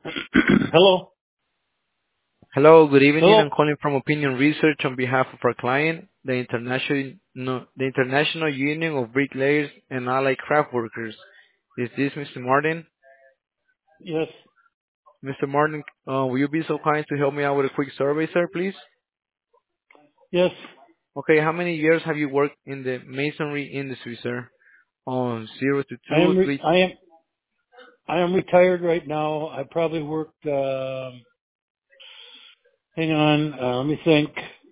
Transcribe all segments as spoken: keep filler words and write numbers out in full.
Hello. Hello, good evening. Hello. I'm calling from Opinion Research on behalf of our client, the International no, the International Union of Bricklayers and Allied Craft Workers. Is this Mister Martin? Yes. Mister Martin, uh, will you be so kind to help me out with a quick survey, sir, please? Yes. Okay, how many years have you worked in the masonry industry, sir? On zero to I two, am. Re- three, I am. I am retired right now. I probably worked. Um, hang on. Uh, let me think.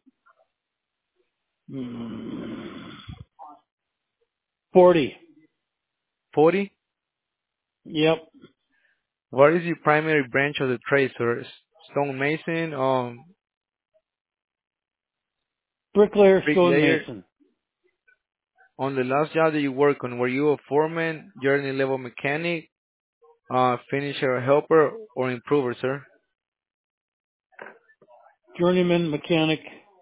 Mm, Forty. forty? Yep. What is your primary branch of the trade, sir? Stone mason, um, Bricklayer, bricklayer? stonemason, On the last job that you worked on, were you a foreman, journey level mechanic, uh, finisher, helper, or improver, sir? journeyman, mechanic,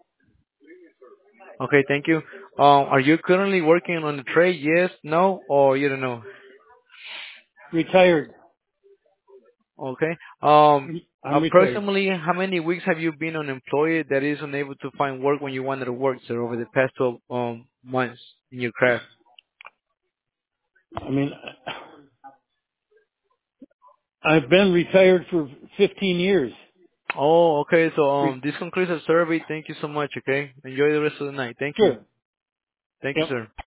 Okay, thank you. Um, are you currently working on the trade? Yes, no, or you don't know? retired. Okay. Um, I'm retired. approximately how many weeks have you been unemployed that is unable to find work when you wanted to work, sir, over the past twelve um, months in your craft? I mean, I've been retired for fifteen years. Oh, okay. So um, Re- this concludes the survey. Thank you so much. Okay. Enjoy the rest of the night. Thank you. sure. Thank you, Yep. sir.